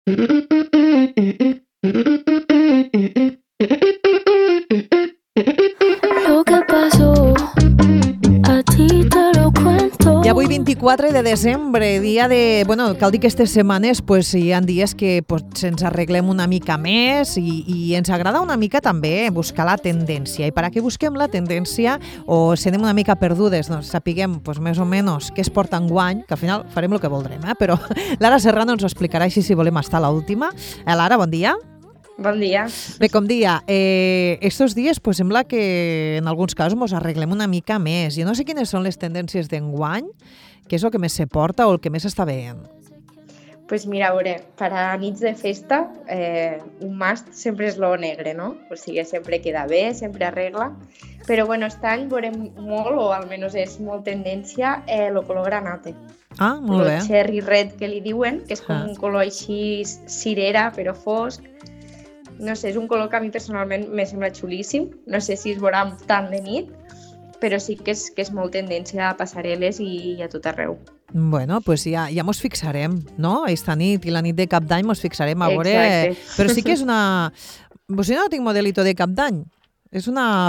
Lo que pasó, a ti te lo cuento. I avui 24 de desembre, dia de... Bueno, cal dir que aquestes setmanes pues, hi ha dies que pues, ens arreglem una mica més i ens agrada una mica també buscar la tendència. I per a què busquem la tendència o si anem una mica perdudes, doncs sapiguem pues, més o menys què es porta enguany, que al final farem el que voldrem, però Lara Serrano ens ho explicarà així si volem estar a l'última. Lara, bon dia. Bon dia. Bé, com dia, estos dies pues, sembla que en alguns casos ens arreglem una mica més. Jo no sé quines són les tendències d'enguany, què és el que més se porta o el que més està veient. Pues mira, a veure, per a nits de festa, un must sempre és lo negre, no? O sigui, sempre queda bé, sempre arregla. Però bueno, aquest any veurem molt, o almenys és molt tendència, el color granate. Ah, molt bé. El cherry red que li diuen, que és com un color així cirera, però fosc. No sé, és un color que a mi personalment me sembla xulíssim. No sé si es veurà tant de nit, però sí que és molt tendència a passarel·les i a tot arreu. Bueno, pues ja mos fixarem, no? Esta nit i la nit de Cap d'Any mos fixarem a veure... Exacte. Però sí que és una... Pues si no tinc modelito de Cap d'Any. És una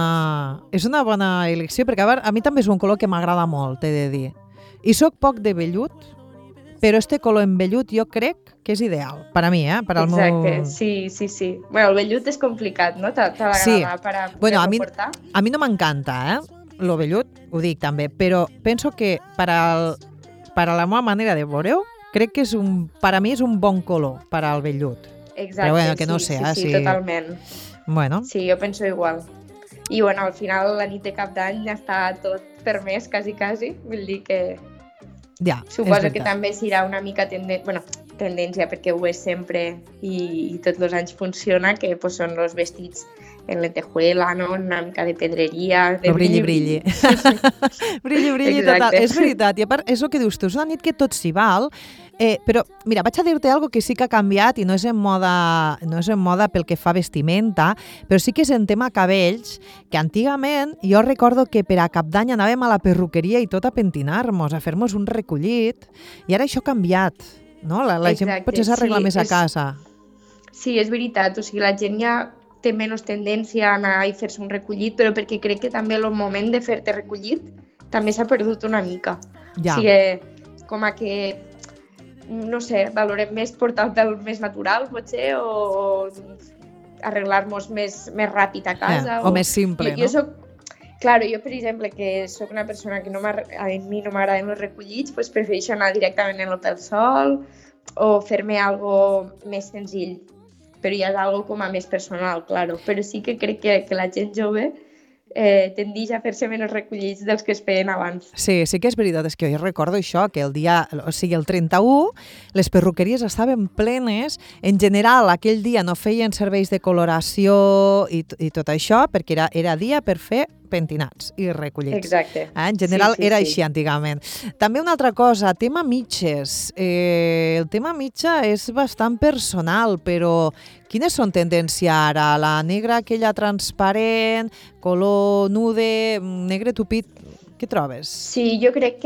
bona elecció, perquè a mi també és un color que m'agrada molt, t'he de dir. I soc poc de vellut, però este color en vellut jo crec que és ideal, per a mi, per al meu... Exacte, sí. Bueno, el vellut és complicat, no? T'ha d'agradar sí. per a bueno, portar? A mi no m'encanta, lo vellut, ho dic també, però penso que per a la meva manera de veure-ho, crec que per a mi és un bon color per al vellut. Exacte, però bueno, que no sé, sí, totalment. Bueno. Sí, jo penso igual. I bueno, al final la nit de Cap d'Any ja està tot permès, quasi, vull dir que... Ja, suposo que també serà una mica tendència, perquè ho és sempre i tots els anys funciona, que pues, són els vestits en lentejuela, no? Una mica de pedreria... De brilli. Brilli, total. És veritat. I a part, és el que dius tu, és una nit que tot s'hi val, però, mira, vaig a dir-te alguna que sí que ha canviat i no és en moda pel que fa a vestimenta, però sí que és en tema cabells, que antigament jo recordo que per a Cap d'Any anàvem a la perruqueria i tot a pentinar-nos, a fer-nos un recollit, i ara això ha canviat, no? La gent potser s'arregla més a casa. Sí, és veritat, o sigui, la gent ja té menys tendència a anar i fer-se un recollit, però perquè crec que també el moment de fer-te recollit també s'ha perdut una mica. Ja. O sigui, com a que no sé, valorem més portar el pèl més natural, potser, o arreglar-nos més ràpid a casa. O més simple, no? Claro, jo, per exemple, que sóc una persona que a mi no m'agraden els recollits, pues prefereixo anar directament en el pèl sol o fer-me algo més senzill. Però ja és algo com a més personal, claro. Però sí que crec que la gent jove tendeix a fer-se menys recollits dels que es feien abans. Sí que és veritat, és que jo recordo això, que el 31, les perruqueries estaven plenes, en general aquell dia no feien serveis de coloració i tot això, perquè era dia per fer pentinats i recollits. Exacte. En general era així antigament. També una altra cosa, tema mitges. El tema mitja és bastant personal, però quines són tendència ara? La negra aquella transparent, color nude, negre tupit, què trobes? Sí, jo crec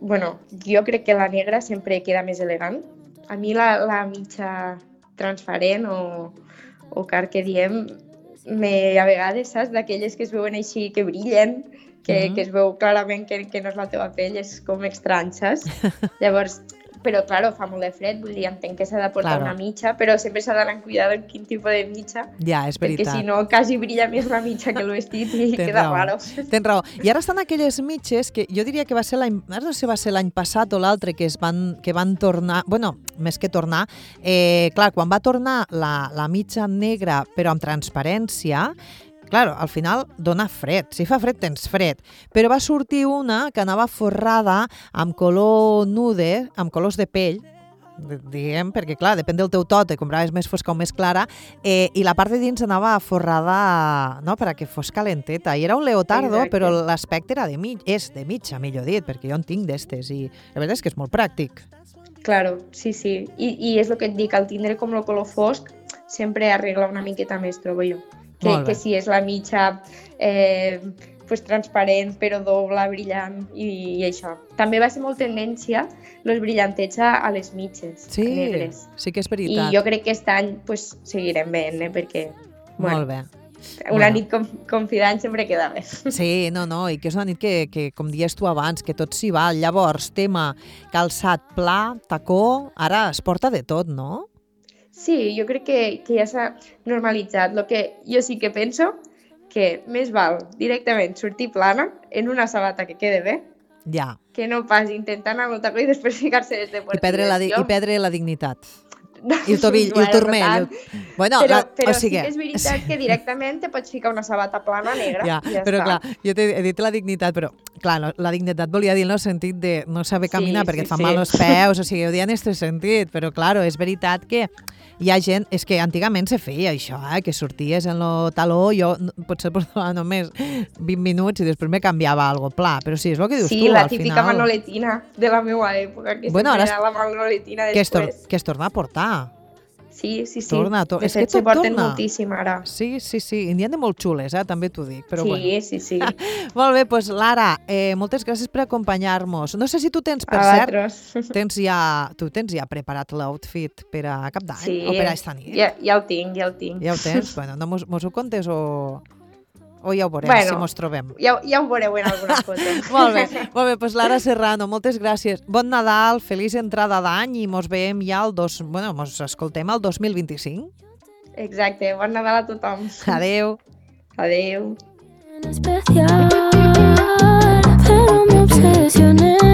que la negra sempre queda més elegant. A mi la mitja transparent o car que diem, a vegades, saps, d'aquelles que es veuen així, que brillen, que es veu clarament que no és la teva pell, és com estrany, saps? Llavors, però, claro, fa molt de fred, vull dir, entenc que s'ha de portar una mitja, però sempre s'ha d'anar amb cuidado en quin tipus de mitja. Ja, és veritat. Perquè si no, quasi brilla més la mitja que el vestit i queda raro. Tens raó. I ara estan aquelles mitges que jo diria que va ser no sé si va ser l'any passat o l'altre, que van tornar, bueno, més que tornar, clar, quan va tornar la mitja negra però amb transparència, claro, al final dona fred. Si fa fred, tens fred. Però va sortir una que anava forrada amb color nude, amb colors de pell, diguem, perquè clar, depèn del teu to, te compraves més fosca o més clara, i la part de dins anava forrada, no?, perquè fos calenteta. I era un leotardo, però l'aspecte era és de mitja, millor dit, perquè jo en tinc d'estes, i la veritat és que és molt pràctic. Claro, sí. I és el que et dic, al tindre com el color fosc, sempre arregla una miqueta més, trobo jo. Que si és la mitja pues, transparent, però doble, brillant, i això. També va ser molt tendència els brillantets a les mitges negres. Sí que és veritat. I jo crec que aquest any pues, seguirem veient, perquè... Molt bé. Una nit confidant sempre queda bé. Sí, no, i que és una nit que com dies tu abans, que tot s'hi val. Llavors, tema calçat pla, tacó, ara es porta de tot, no? Sí, jo crec que ja s'ha normalitzat. Lo que jo sí que penso que més val directament sortir plana en una sabata que quede bé, que no pas intentar anar amb el tacó i després ficar-se des de portes. I perdre la dignitat. I el tobill, i el turmell. Bueno, però o sigui, sí que és veritat que directament te pots ficar una sabata plana negra i ja però està. Clar, jo he dit la dignitat, però clar, la dignitat volia dir en el sentit de no saber caminar perquè et fan mal els peus, o sigui, ho dia en aquest sentit, però clar, és veritat que hi ha gent, és que antigament se feia això, que sorties en el taló, jo potser portava només 20 minuts i després me canviava algo pla, però sí, és el que dius tu, al final. Sí, la típica manoletina de la meva època, que sempre era la manoletina després. Que es torna a portar. Sí. Torna, de fet, se porten moltíssim ara. Sí, i n'hi ha de molt xules, també t'ho dic. Però sí. Molt bé, doncs Lara, moltes gràcies per acompanyar-nos. No sé si tu tens, per cert, tens ja preparat l'outfit per a cap d'any o per a esta nit? Ja ho tinc. Ja ho tens? Bueno, no mos ho contes o ja ho veurem, si mos trobem. Ja ho veureu en alguna foto. Molt bé, doncs Lara Serrano, moltes gràcies. Bon Nadal, feliç entrada d'any i mos veiem ja mos escoltem el 2025. Exacte, bon Nadal a tothom. Adeu. Adeu. Especial, pero me obsesioné.